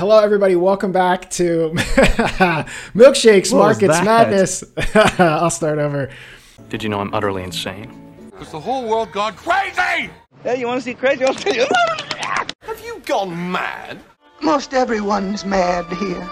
Hello, everybody. Welcome back to Milkshakes, Markets, Madness. I'll start over. Did you know I'm utterly insane? Has the whole world gone crazy? Hey, you want to see crazy? I'll tell you. Have you gone mad? Most everyone's mad here.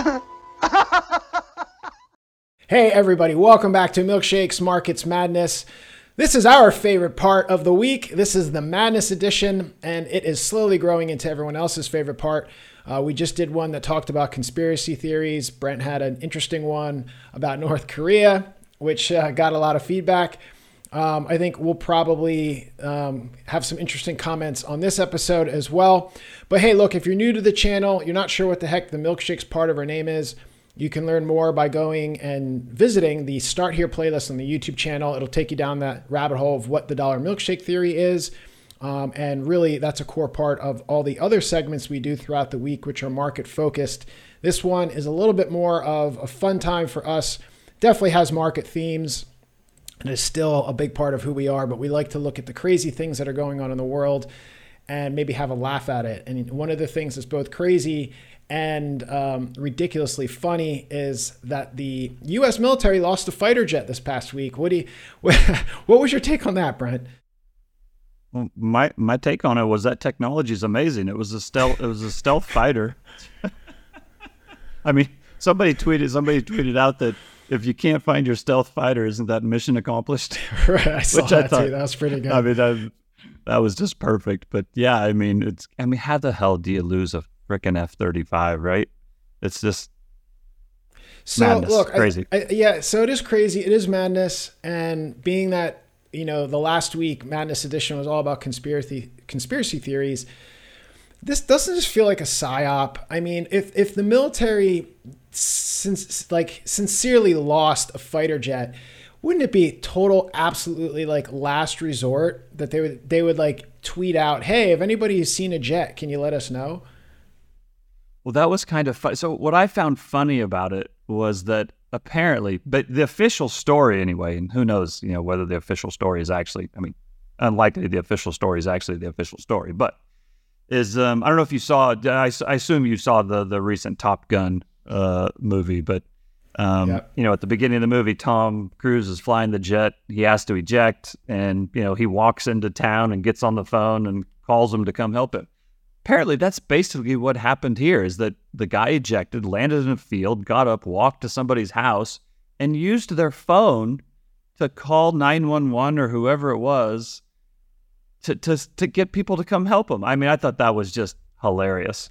Hey, everybody. Welcome back to Milkshakes, Markets, Madness. This is our favorite part of the week. This is the Madness edition, and it is slowly growing into everyone else's favorite part. We just did one that talked about conspiracy theories. Brent had an interesting one about North Korea, which got a lot of feedback. I think we'll probably have some interesting comments on this episode as well. But hey, look, if you're new to the channel, you're not sure what the heck the Milkshakes part of our name is, you can learn more by going and visiting the Start Here playlist on the YouTube channel. It'll take you down that rabbit hole of what the dollar milkshake theory is. And really, that's a core part of all the other segments we do throughout the week, which are market focused. This one is a little bit more of a fun time for us. Definitely has market themes and is still a big part of who we are, but we like to look at the crazy things that are going on in the world and maybe have a laugh at it. And one of the things that's both crazy and ridiculously funny is that the U.S. military lost a fighter jet this past week. What was your take on that, Brent? Well, my take on it was that technology is amazing. It was a stealth fighter. I mean, somebody tweeted out that if you can't find your stealth fighter, isn't that mission accomplished? Right, I saw that too. That was pretty good. I mean, that was just perfect. But yeah, I mean, how the hell do you lose a frickin' F-35, right? It's just madness. Look, crazy. So it is crazy. It is madness. And being that, the last week Madness Edition was all about conspiracy theories, this doesn't just feel like a psyop. I mean, if the military sincerely lost a fighter jet, wouldn't it be total, absolutely last resort that they would tweet out, hey, if anybody's seen a jet, can you let us know? Well, that was kind of fun. So what I found funny about it was that apparently, but the official story anyway, and who knows, whether the official story is actually, unlikely the official story is actually the official story, but is, I don't know if you saw, I assume you saw the recent Top Gun movie, but, yep. At the beginning of the movie, Tom Cruise is flying the jet, he has to eject, and, he walks into town and gets on the phone and calls him to come help him. Apparently, that's basically what happened here, is that the guy ejected, landed in a field, got up, walked to somebody's house, and used their phone to call 911 or whoever it was to get people to come help him. I mean, I thought that was just hilarious.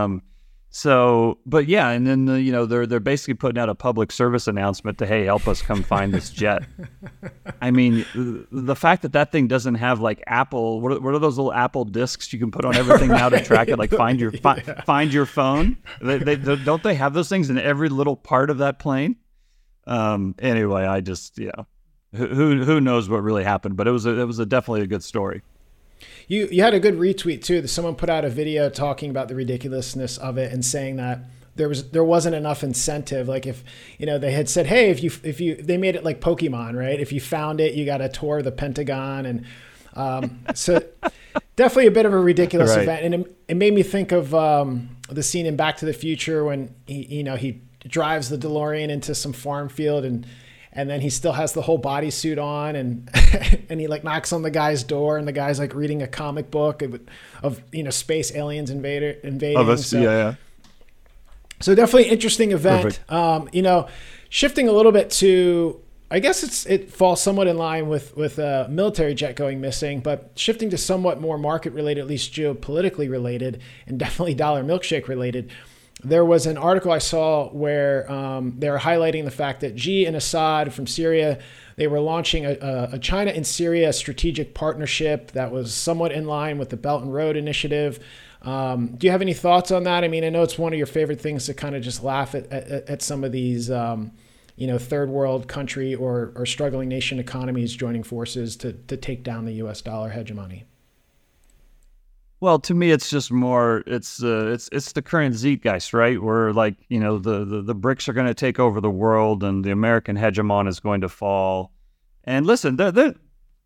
But yeah, and then they're basically putting out a public service announcement to, hey, help us come find this jet. I mean, the fact that thing doesn't have Apple, what are those little Apple discs you can put on everything now to track it, find your phone? They don't they have those things in every little part of that plane? Anyway, I just who knows what really happened, but it was definitely a good story. You had a good retweet too, that someone put out a video talking about the ridiculousness of it and saying that there wasn't enough incentive. If they had said, hey, if you they made it like Pokemon, right? If you found it, you got to tour the Pentagon, and so definitely a bit of a ridiculous event. And it made me think of the scene in Back to the Future when he drives the DeLorean into some farm field and then he still has the whole bodysuit on, and and he knocks on the guy's door, and the guy's reading a comic book of space aliens invading. Oh, that's, yeah. So definitely interesting event. Shifting a little bit to, I guess it falls somewhat in line with a military jet going missing, but shifting to somewhat more market related, at least geopolitically related, and definitely dollar milkshake related. There was an article I saw where they were highlighting the fact that Xi and Assad from Syria, they were launching a China and Syria strategic partnership that was somewhat in line with the Belt and Road Initiative. Do you have any thoughts on that? I mean, I know it's one of your favorite things to kind of just laugh at some of these, third world country or struggling nation economies joining forces to take down the U.S. dollar hegemony. Well, to me, it's just more, it's the current zeitgeist, right? Where the BRICS are going to take over the world and the American hegemon is going to fall. And listen,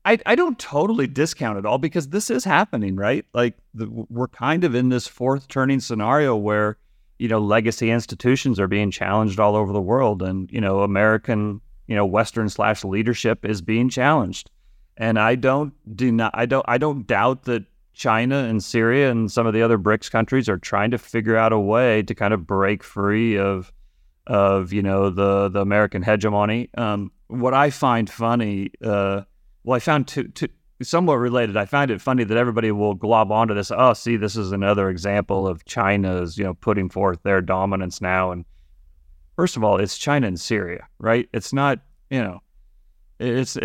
I don't totally discount it all because this is happening, right? Like we're kind of in this fourth turning scenario where, legacy institutions are being challenged all over the world, and, American, Western / leadership is being challenged. And I don't doubt that China and Syria and some of the other BRICS countries are trying to figure out a way to kind of break free of the American hegemony. What I find funny, I found two somewhat related. I find it funny that everybody will glob onto this. Oh, see, this is another example of China's, putting forth their dominance now. And first of all, it's China and Syria, right? It's not, it's.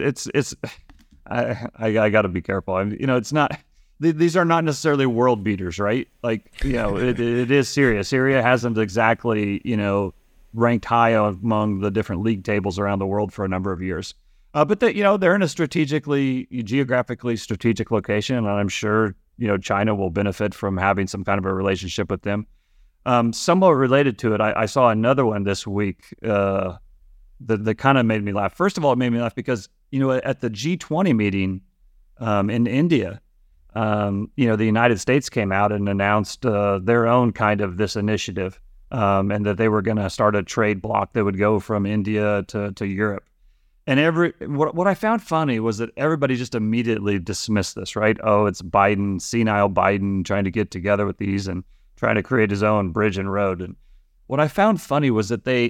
I got to be careful. It's not. These are not necessarily world beaters, right? Like, it is Syria. Syria hasn't exactly, ranked high among the different league tables around the world for a number of years. But they're in a geographically strategic location, and I'm sure, China will benefit from having some kind of a relationship with them. Somewhat related to it, I saw another one this week that kind of made me laugh. First of all, it made me laugh because, at the G20 meeting in India, the United States came out and announced their own kind of this initiative, and that they were going to start a trade bloc that would go from India to Europe. And what I found funny was that everybody just immediately dismissed this, right? Oh, it's Biden, senile Biden, trying to get together with these and trying to create his own bridge and road. And what I found funny was that the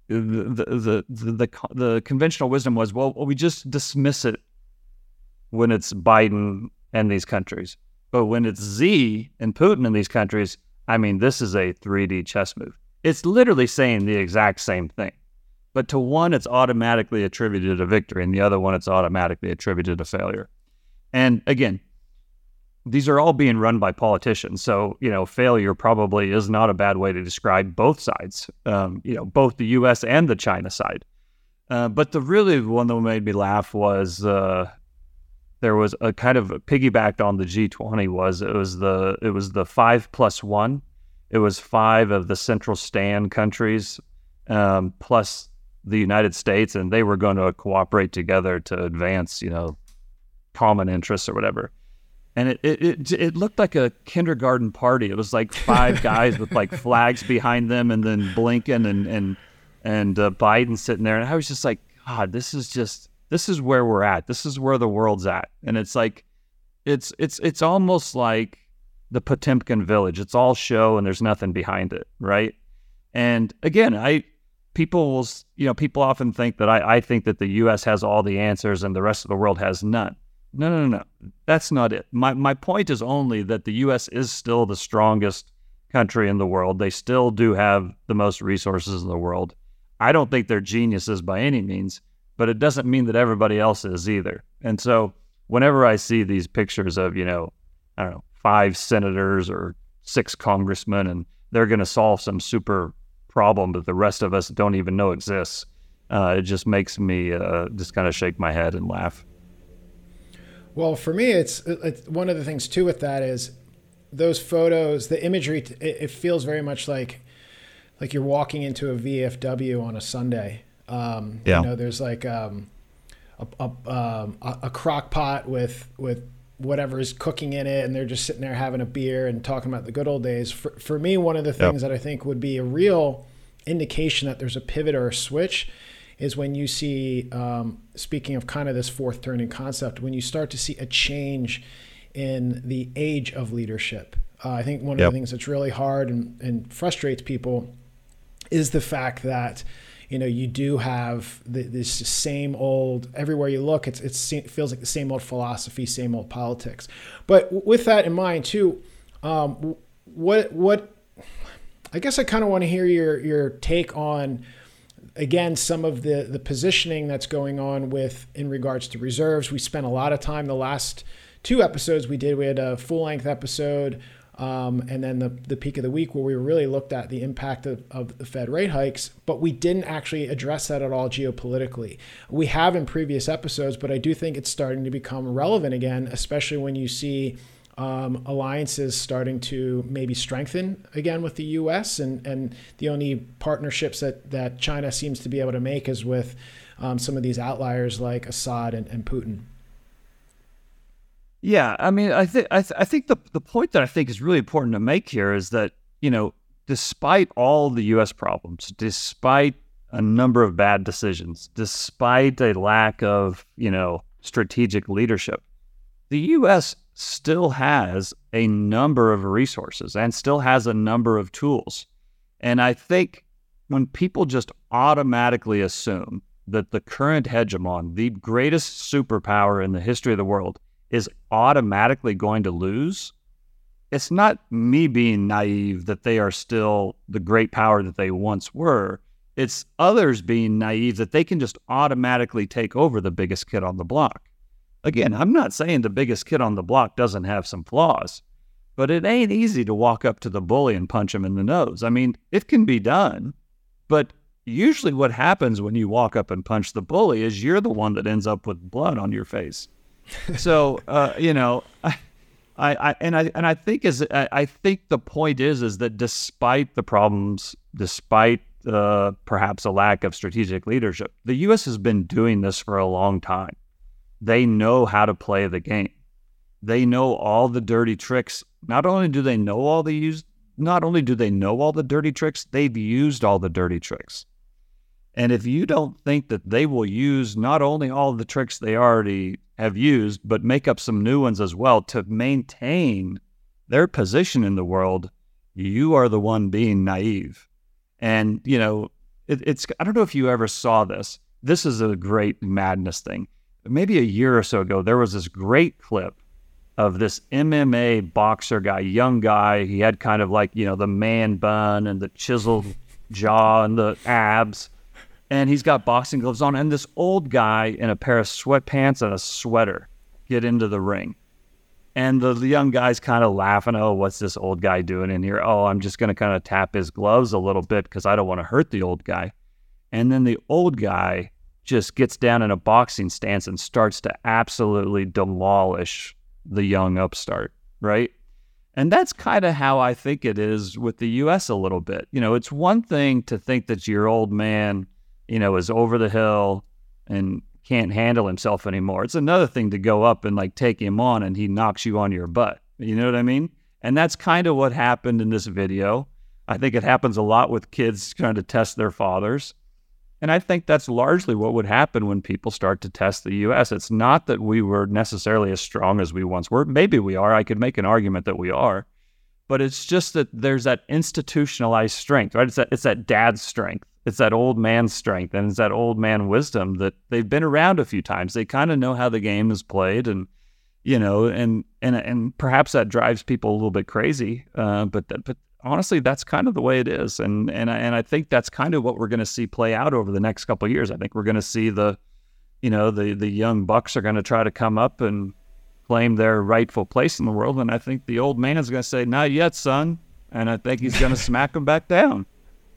conventional wisdom was, well, we just dismiss it when it's Biden and these countries. But when it's Xi and Putin in these countries, this is a 3D chess move. It's literally saying the exact same thing. But to one, it's automatically attributed a victory, and the other one, it's automatically attributed a failure. And again, these are all being run by politicians. So, failure probably is not a bad way to describe both sides, both the U.S. and the China side. But the really one that made me laugh was there was a kind of piggybacked on the G20 it was the 5+1. It was 5 of the Central Stand countries plus the United States, and they were going to cooperate together to advance, common interests or whatever. And it looked like a kindergarten party. It was like 5 guys with like flags behind them, and then Blinken and Biden sitting there. And I was just like, God, this is where we're at. This is where the world's at. And it's like, it's almost like the Potemkin village. It's all show and there's nothing behind it, right? And again, people often think that I think that the U.S. has all the answers and the rest of the world has none. No. That's not it. My point is only that the U.S. is still the strongest country in the world. They still do have the most resources in the world. I don't think they're geniuses by any means, but it doesn't mean that everybody else is either. And so whenever I see these pictures of, 5 senators or 6 congressmen, and they're going to solve some super problem that the rest of us don't even know exists, it just makes me just kind of shake my head and laugh. Well, for me, it's one of the things too with that is those photos, the imagery. It feels very much like you're walking into a VFW on a Sunday. There's like a crock pot with whatever's cooking in it, and they're just sitting there having a beer and talking about the good old days. For me, one of the things that I think would be a real indication that there's a pivot or a switch is when you see, speaking of kind of this fourth turning concept, when you start to see a change in the age of leadership. I think one of the things that's really hard and frustrates people is the fact that, you do have this same old, everywhere you look, it feels like the same old philosophy, same old politics. But with that in mind too, what I guess I kind of want to hear your take on, again, some of the positioning that's going on in regards to reserves. We spent a lot of time the last 2 episodes we had a full-length episode, and then the peak of the week where we really looked at the impact of the Fed rate hikes, but we didn't actually address that at all geopolitically. We have in previous episodes, but I do think it's starting to become relevant again, especially when you see alliances starting to maybe strengthen again with the U.S. and the only partnerships that China seems to be able to make is with some of these outliers like Assad and Putin. Yeah, I mean, I think the point that I think is really important to make here is that, despite all the U.S. problems, despite a number of bad decisions, despite a lack of, strategic leadership, the U.S. still has a number of resources and still has a number of tools. And I think when people just automatically assume that the current hegemon, the greatest superpower in the history of the world, is automatically going to lose, it's not me being naive that they are still the great power that they once were. It's others being naive that they can just automatically take over the biggest kid on the block. Again, I'm not saying the biggest kid on the block doesn't have some flaws, but it ain't easy to walk up to the bully and punch him in the nose. I mean, it can be done, but usually what happens when you walk up and punch the bully is you're the one that ends up with blood on your face. So, I think the point is that despite the problems, despite perhaps a lack of strategic leadership, the U.S. has been doing this for a long time. They know how to play the game. They know all the dirty tricks. Not only do they know all the dirty tricks, they've used all the dirty tricks. And if you don't think that they will use not only all the tricks they already have used, but make up some new ones as well to maintain their position in the world, you are the one being naive. And, it's I don't know if you ever saw this. This is a great madness thing. Maybe a year or so ago, there was this great clip of this MMA boxer guy, young guy. He had kind of like, the man bun and the chiseled jaw and the abs. And he's got boxing gloves on. And this old guy in a pair of sweatpants and a sweater get into the ring. And the young guy's kind of laughing, oh, what's this old guy doing in here? Oh, I'm just going to kind of tap his gloves a little bit because I don't want to hurt the old guy. And then the old guy just gets down in a boxing stance and starts to absolutely demolish the young upstart, right? And that's kind of how I think it is with the U.S. a little bit. It's one thing to think that your old man, is over the hill and can't handle himself anymore. It's another thing to go up and like take him on and he knocks you on your butt. You know what I mean? And that's kind of what happened in this video. I think it happens a lot with kids trying to test their fathers. And I think that's largely what would happen when people start to test the U.S. It's not that we were necessarily as strong as we once were. Maybe we are. I could make an argument that we are. But it's just that there's that institutionalized strength, right? It's that dad's strength. It's that old man's strength. And it's that old man wisdom that they've been around a few times. They kind of know how the game is played. And, and perhaps that drives people a little bit crazy. But honestly, that's kind of the way it is. And I think that's kind of what we're going to see play out over the next couple of years. I think we're going to see the young bucks are going to try to come up and claim their rightful place in the world. And I think the old man is going to say, not yet, son. And I think he's going to smack them back down.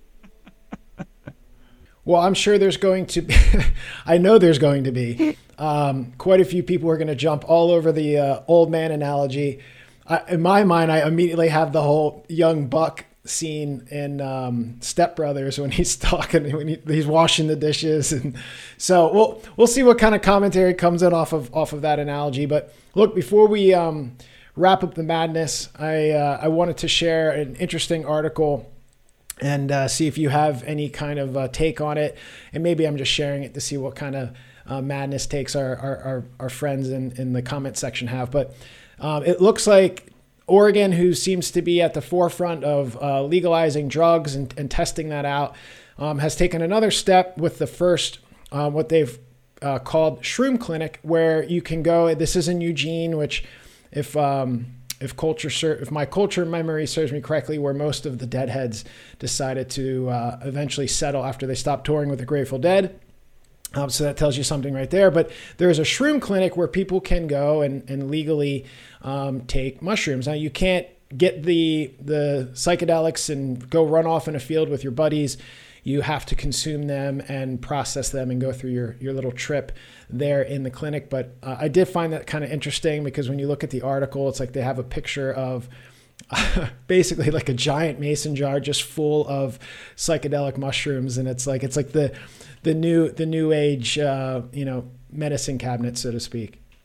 Well, I'm sure there's going to be, I know there's going to be quite a few people who are going to jump all over the old man analogy. In my mind, I immediately have the whole young buck scene in Step Brothers when he's talking, when he's washing the dishes. And so we'll see what kind of commentary comes in off of that analogy. But look, before we wrap up the madness, I wanted to share an interesting article and see if you have any kind of take on it. And maybe I'm just sharing it to see what kind of madness takes our friends in the comment section have. But it looks like Oregon, who seems to be at the forefront of legalizing drugs and testing that out, has taken another step with the first, what they've called Shroom Clinic, where you can go. This is in Eugene, which if my culture memory serves me correctly, where most of the Deadheads decided to eventually settle after they stopped touring with the Grateful Dead. So that tells you something right there. But there's a shroom clinic where people can go and legally take mushrooms. Now, you can't get the psychedelics and go run off in a field with your buddies. You have to consume them and process them and go through your little trip there in the clinic. But I did find that kind of interesting because when you look at the article, it's like they have a picture of basically like a giant mason jar just full of psychedelic mushrooms. And it's like the new age, medicine cabinet, so to speak.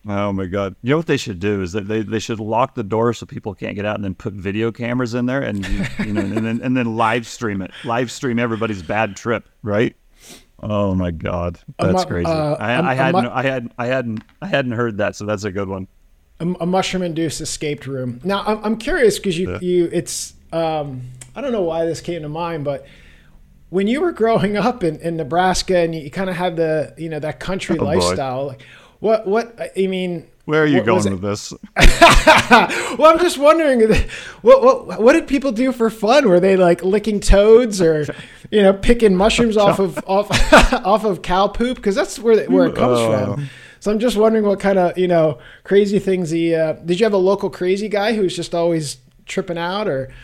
Oh my God! You know what they should do is that they should lock the door so people can't get out, and then put video cameras in there, and you know, and then live stream everybody's bad trip, right? Oh my God, that's crazy. I hadn't heard that, so that's a good one. A mushroom-induced escaped room. Now I'm curious because it's I don't know why this came to mind, but when you were growing up in Nebraska and you kind of had the that country lifestyle, like, what I mean, where are you going with this? Well, I'm just wondering, what did people do for fun? Were they like licking toads or picking mushrooms off of cow poop? Because that's where it comes from. So I'm just wondering what kind of crazy things did you have a local crazy guy who was just always tripping out? Or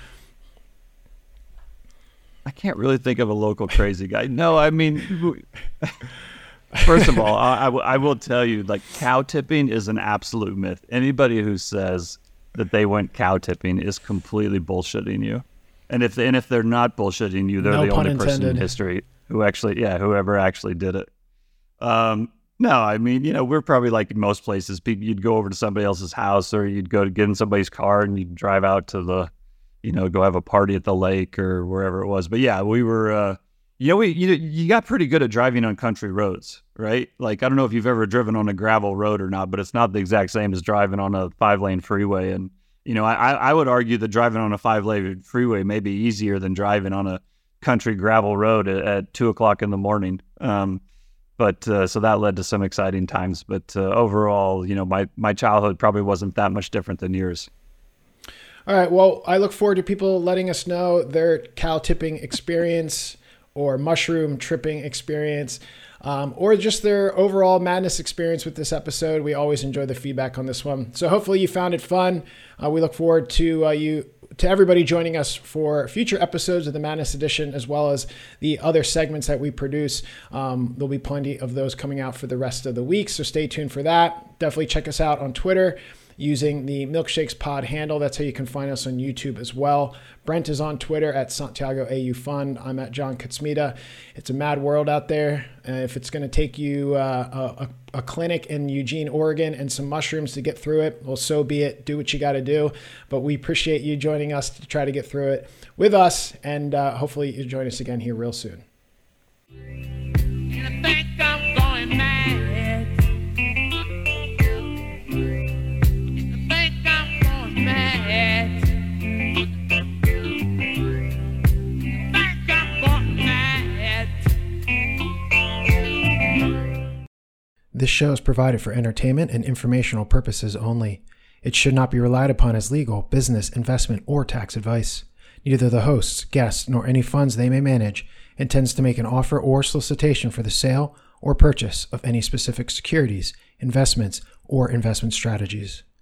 I can't really think of a local crazy guy. No, I mean, first of all, I will tell you, like, cow tipping is an absolute myth. Anybody who says that they went cow tipping is completely bullshitting you. And if they're not bullshitting you, they're the only person in history who whoever actually did it. No, I mean, we're probably like in most places. You'd go over to somebody else's house, or you'd go to get in somebody's car and you'd drive out to the, go have a party at the lake or wherever it was. But yeah, we were, you got pretty good at driving on country roads, right? Like, I don't know if you've ever driven on a gravel road or not, but it's not the exact same as driving on a 5-lane freeway. And, I would argue that driving on a 5-lane freeway may be easier than driving on a country gravel road at 2:00 in the morning. But so that led to some exciting times. But overall, my childhood probably wasn't that much different than yours. All right. Well, I look forward to people letting us know their cow tipping experience or mushroom tripping experience, or just their overall madness experience with this episode. We always enjoy the feedback on this one. So hopefully you found it fun. We look forward to everybody joining us for future episodes of the Madness Edition, as well as the other segments that we produce. There'll be plenty of those coming out for the rest of the week, so stay tuned for that. Definitely check us out on Twitter using the Milkshakes Pod handle. That's how you can find us on YouTube as well. Brent is on Twitter at Santiago AU Fun. I'm at John Katsmita. It's a mad world out there. If it's going to take you a clinic in Eugene, Oregon, and some mushrooms to get through it, well, so be it. Do what you got to do. But we appreciate you joining us to try to get through it with us, and hopefully you'll join us again here real soon. I think I'm going mad. This show is provided for entertainment and informational purposes only. It should not be relied upon as legal, business, investment, or tax advice. Neither the hosts, guests, nor any funds they may manage intends to make an offer or solicitation for the sale or purchase of any specific securities, investments, or investment strategies.